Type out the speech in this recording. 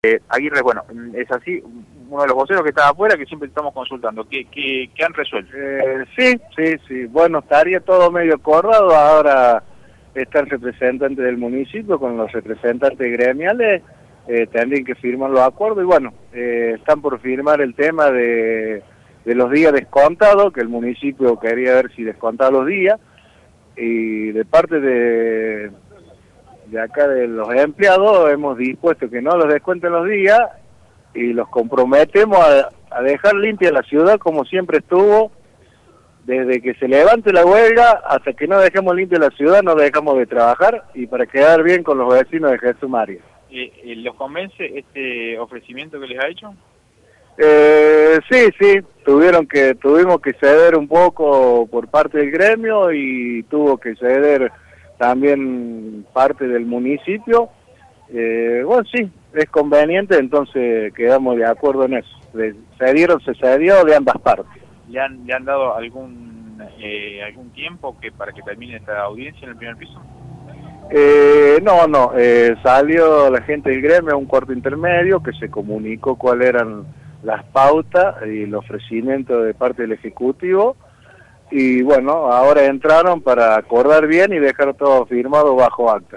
Aguirre, bueno, es así, uno de los voceros que está afuera, que siempre estamos consultando, ¿qué han resuelto? Sí, bueno, estaría todo medio acordado, ahora está el representante del municipio con los representantes gremiales, tendrían que firmar los acuerdos y bueno, están por firmar el tema de los días descontados, que el municipio quería ver si descontaba los días, y de parte de acá de los empleados hemos dispuesto que no los descuenten los días y los comprometemos a dejar limpia la ciudad como siempre estuvo, desde que se levante la huelga hasta que no dejemos limpia la ciudad, no dejamos de trabajar y para quedar bien con los vecinos de Jesús María. ¿Los convence este ofrecimiento que les ha hecho? Sí, tuvimos que ceder un poco por parte del gremio y tuvo que ceder también parte del municipio. Bueno, sí, es conveniente, entonces quedamos de acuerdo en eso. Se cedió de ambas partes. ¿Le han dado algún tiempo para que termine esta audiencia en el primer piso? No, salió la gente del gremio a un cuarto intermedio que se comunicó cuáles eran las pautas y el ofrecimiento de parte del Ejecutivo y bueno, ahora entraron para acordar bien y dejar todo firmado bajo acta.